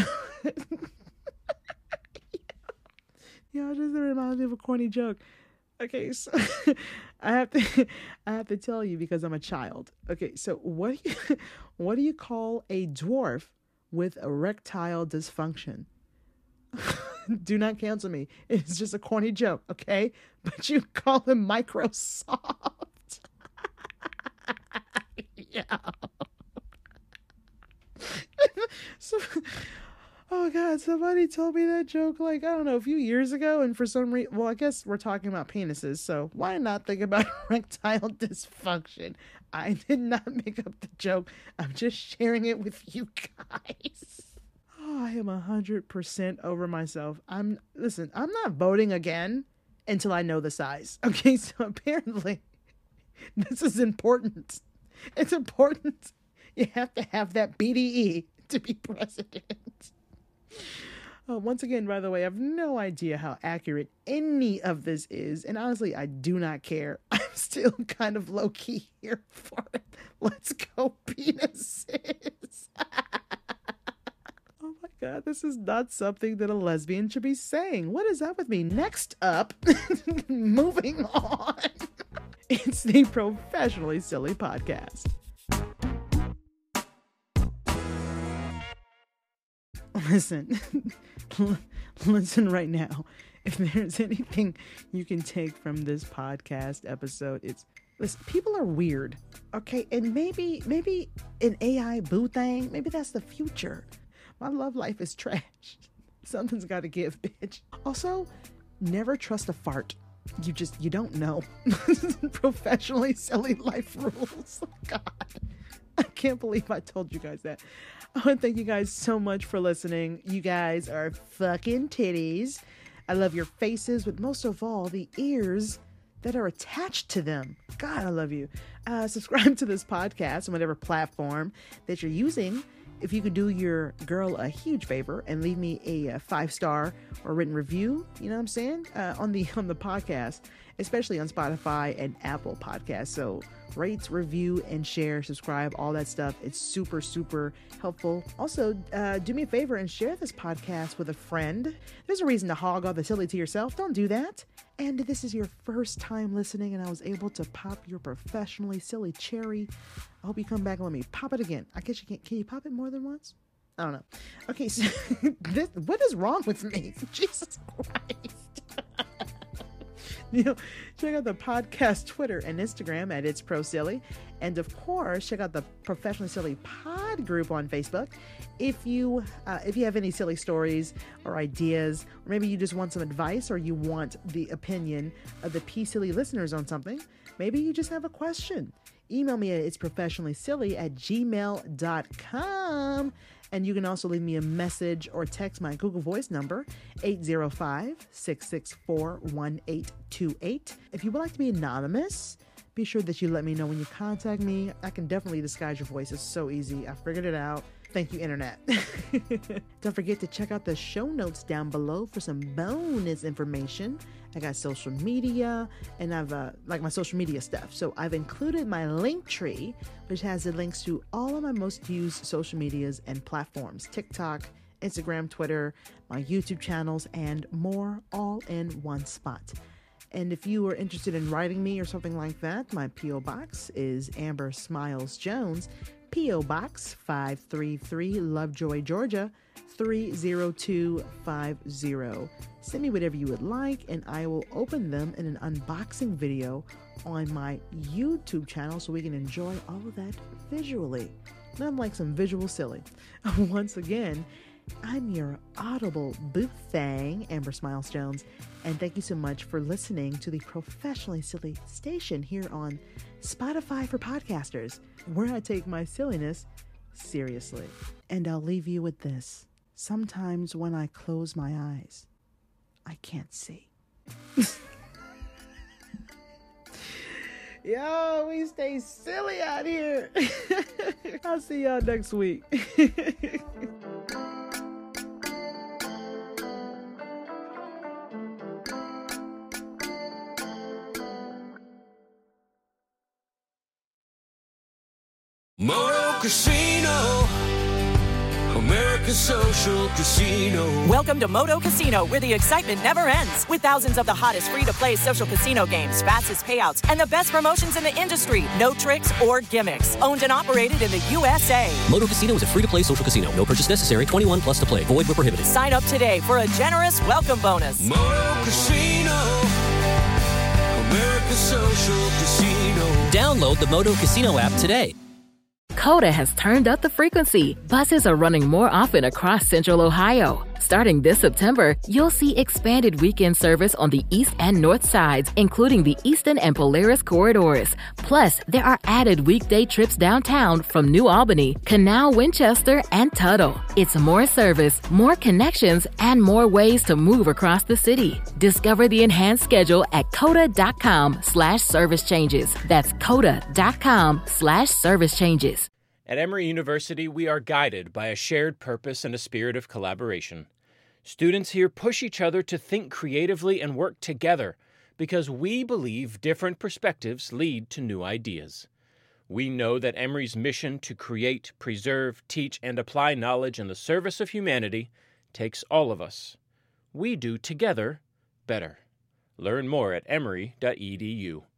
[SPEAKER 5] Y'all just reminds me of a corny joke. Okay, so I have to I have to tell you because I'm a child. Okay, so what do you what do you call a dwarf with erectile dysfunction? Do not cancel me. It's just a corny joke, okay? But you call him Microsoft. Yeah. So, oh God, somebody told me that joke like, I don't know, a few years ago. And for some reason, well, I guess we're talking about penises. So why not think about erectile dysfunction? I did not make up the joke. I'm just sharing it with you guys. Oh, I am a hundred percent over myself. I'm, listen, I'm not voting again until I know the size. Okay, so apparently this is important. It's important. You have to have that B D E to be president. Oh, once again, by the way, I have no idea how accurate any of this is. And honestly, I do not care. I'm still kind of low-key here for it. Let's go penises. Oh my God, this is not something that a lesbian should be saying. What is up with me? Next up, moving on. It's the Professionally Silly Podcast. Listen, listen right now. If there's anything you can take from this podcast episode, it's, listen, people are weird, okay? And maybe, maybe an A I boo thing, maybe that's the future. My love life is trash. Something's got to give, bitch. Also, never trust a fart. You just, you don't know. Professionally Silly life rules. God, I can't believe I told you guys that. I want to thank you guys so much for listening. You guys are fucking titties. I love your faces, but most of all, the ears that are attached to them. God, I love you. Uh, subscribe to this podcast on whatever platform that you're using. If you could do your girl a huge favor and leave me a, a five-star or written review, you know what I'm saying, uh, on the on the podcast, especially on Spotify and Apple Podcasts. So rate, review, and share, subscribe, all that stuff. It's super, super helpful. Also, uh, do me a favor and share this podcast with a friend. There's a reason to hog all the silly to yourself. Don't do that. And if this is your first time listening and I was able to pop your professionally silly cherry, I hope you come back and let me pop it again. I guess you can't. Can you pop it more than once? I don't know. Okay, so this, what is wrong with me? Jesus Christ. You know, check out the podcast Twitter and Instagram at It's Pro Silly. And of course, check out the Professionally Silly Pod group on Facebook. If you uh, if you have any silly stories or ideas, or maybe you just want some advice or you want the opinion of the P Silly listeners on something, maybe you just have a question. Email me at itsprofessionallysilly at gmail dot com. And you can also leave me a message or text my Google Voice number, eight zero five, six six four, one eight two eight. If you would like to be anonymous, be sure that you let me know when you contact me. I can definitely disguise your voice. It's so easy. I figured it out. Thank you, Internet. Don't forget to check out the show notes down below for some bonus information. I got social media and I've uh, like my social media stuff. So I've included my link tree, which has the links to all of my most used social medias and platforms: TikTok, Instagram, Twitter, my YouTube channels, and more, all in one spot. And if you are interested in writing me or something like that, my P O box is Amber Smiles Jones, P O Box five three three, Lovejoy, Georgia three zero two five zero. Send me whatever you would like, and I will open them in an unboxing video on my YouTube channel so we can enjoy all of that visually. And I'm like some visual silly. Once again, I'm your audible boot thang, Amber Smiles Jones, and thank you so much for listening to the Professionally Silly station here on Spotify for podcasters, where I take my silliness seriously. And I'll leave you with this. Sometimes when I close my eyes, I can't see. Yo, we stay silly out here. I'll see y'all next week.
[SPEAKER 1] Moto Casino, America's social casino.
[SPEAKER 8] Welcome to Moto Casino, where the excitement never ends. With thousands of the hottest free-to-play social casino games, fastest payouts, and the best promotions in the industry. No tricks or gimmicks. Owned and operated in the U S A.
[SPEAKER 3] Moto Casino is a free-to-play social casino. No purchase necessary. twenty-one plus to play. Void where prohibited.
[SPEAKER 8] Sign up today for a generous welcome bonus.
[SPEAKER 1] Moto Casino, America's social casino.
[SPEAKER 3] Download the Moto Casino app today.
[SPEAKER 4] Coda has turned up the frequency. Buses are running more often across Central Ohio. Starting this September, you'll see expanded weekend service on the east and north sides, including the Eastern and Polaris corridors. Plus, there are added weekday trips downtown from New Albany, Canal, Winchester, and Tuttle. It's more service, more connections, and more ways to move across the city. Discover the enhanced schedule at coda.com slash service changes. That's coda.com slash service changes.
[SPEAKER 9] At Emory University, we are guided by a shared purpose and a spirit of collaboration. Students here push each other to think creatively and work together because we believe different perspectives lead to new ideas. We know that Emory's mission to create, preserve, teach, and apply knowledge in the service of humanity takes all of us. We do together better. Learn more at emory dot e d u.